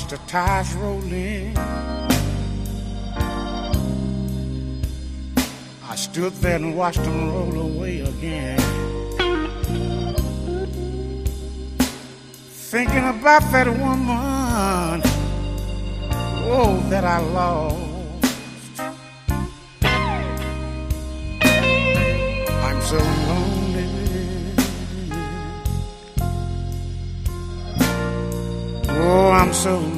the tides roll in, I stood there and watched them roll away again, thinking about that woman, oh, that I lost. I'm so lonely. Oh, I'm so